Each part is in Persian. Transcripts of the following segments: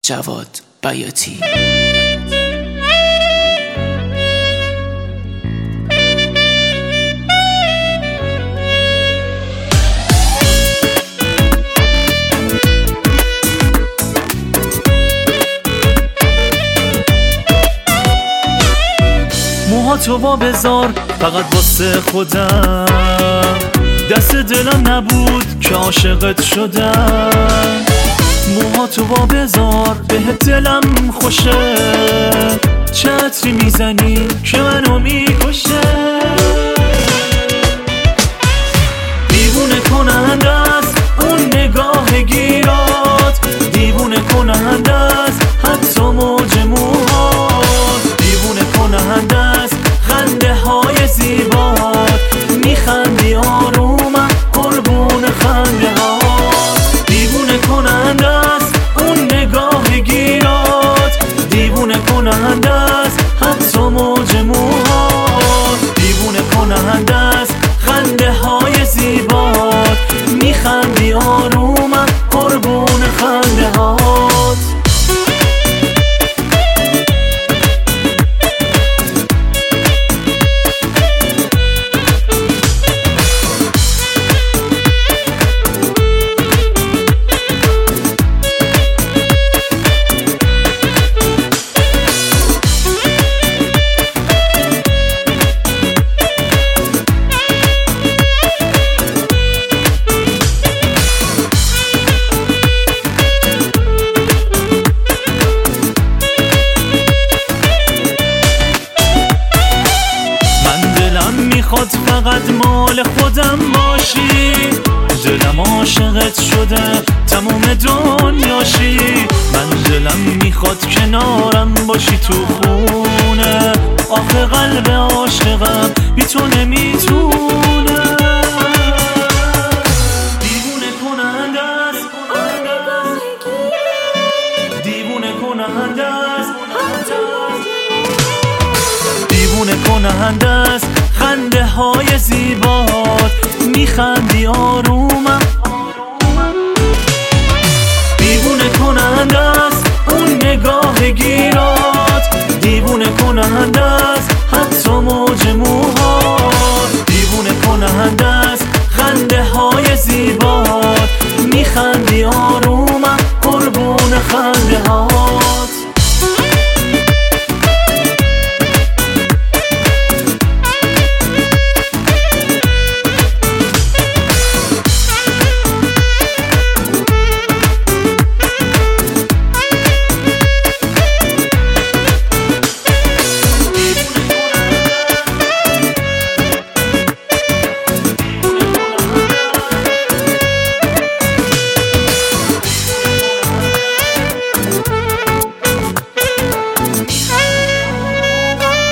جواد بیاتی. موهاتو با بذار فقط واسه خودم، دست دلم نبود که عاشقت شدم. موهاتو با بذار بهت دلم خوشه، چه عطری میزنی که منو میکشه. دیوونه کننده است اون نگاه گیرات، دیوونه کننده است حتی موج موهات، دیوونه کننده است خنده های زیبات، میخندی آرومم قربون خنده هات. دیوونه کننده است اون نگاه گیرات، دیوونه کننده است حتی موج موهات، دیوونه کننده است خنده های زیبات، میخندی آرومم قربون خنده هات. میخواد فقط مال خودم باشی، دلم عاشقت شده تموم دنیاشی. من دلم میخواد کنارم باشی تو خونه، آخه قلب عاشقم بی تو نمیتونه. دیوونه کننده است دیوونه کننده است دیوونه کننده است خنده های زیبات، میخندی آرومم. دیوونه کننده است اون نگاه گیرات، دیوونه کننده است حتی موج موهات، دیوونه کننده است خنده های زیبات، میخندی آرومم قربون خنده هات.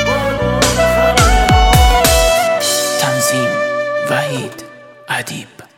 تنظیم وحید ادیب.